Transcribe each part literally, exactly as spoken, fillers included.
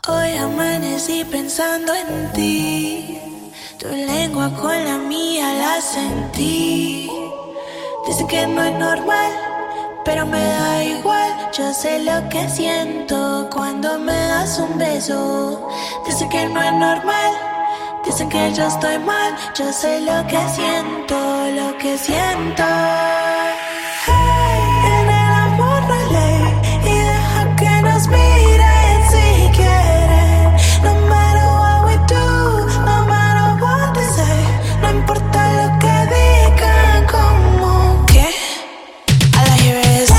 Hoy amanecí pensando en ti. Tu lengua con la mía la sentí. Dicen que no es normal, pero me da igual. Yo sé lo que siento cuando me das un beso. Dicen que no es normal, dicen que yo estoy mal. Yo sé lo que siento, lo que siento. Hey, en el amor no hay ley, y deja que nos miren si quieren. No matter what we do, no matter what they say, no importa lo que digan, como que all I hear is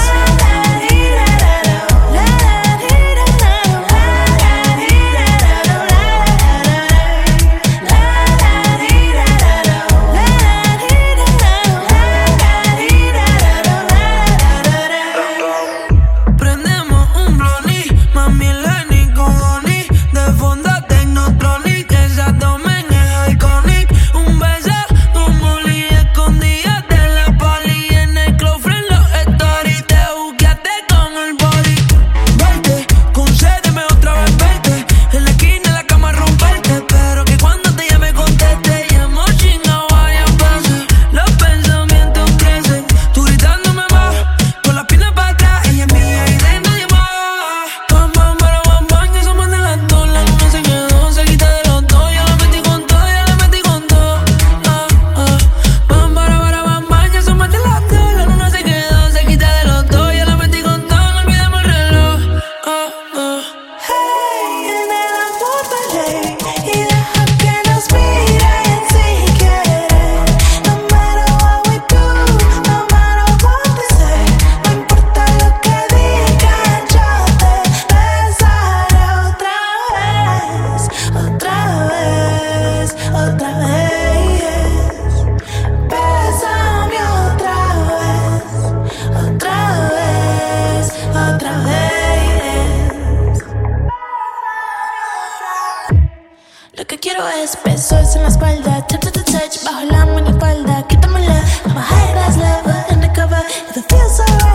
lo que quiero es besos en la espalda, touch to the touch, bajo la minifalda, quítamela, I'm a high class lover, undercover, if it feels alright.